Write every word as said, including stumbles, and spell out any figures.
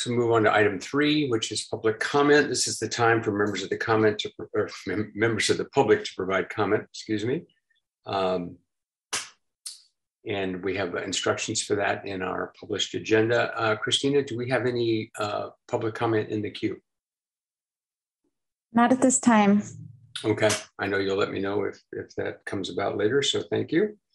we move on to item three, which is public comment. This is the time for members of the comment to, or members of the public to provide comment, excuse me. Um, and we have instructions for that in our published agenda. Uh, Christina, do we have any uh, public comment in the queue? Not at this time. Okay, I know you'll let me know if, if that comes about later, so thank you.